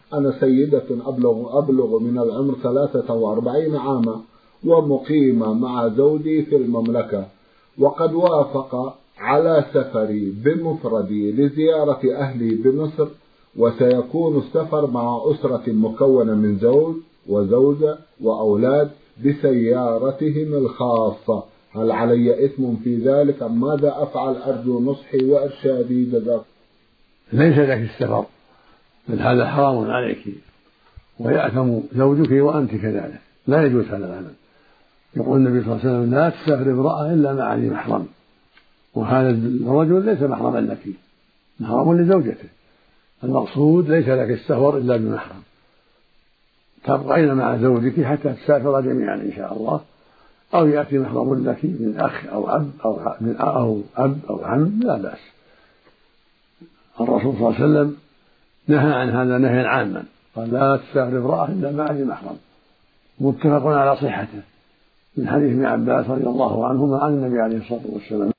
أنا سيدة أبلغ من العمر 43 عاما ومقيمة مع زوجي في المملكة، وقد وافق على سفري بمفردي لزيارة أهلي بمصر، وسيكون السفر مع أسرة مكونة من زوج وزوجة وأولاد بسيارتهم الخاصة. هل علي إثم في ذلك أم ماذا أفعل؟ أرجو نصحي وإرشادي جزاكم. ليس لك السفر، بل هذا حرام عليك، ويأثم زوجك وأنت كذلك، لا يجوز هذا العمل. يقول النبي صلى الله عليه وسلم: لا تسافر امرأة إلا مع ذي محرم. وهذا الرجل ليس محرما لك، محرم لزوجته. المقصود ليس لك السفر إلا بمحرم، تبقين مع زوجك حتى تسافر جميعا إن شاء الله، أو يأتي محرم لك من أخ أو أب أو أب أو عم، لا بأس. الرسول صلى الله عليه وسلم نهى عن هذا نهيا عاما، قال: لا تسافر امرأة إلا مع ذي محرم. متفق على صحته من حديث ابن عباس رضي الله عنهما عن النبي عليه الصلاة والسلام.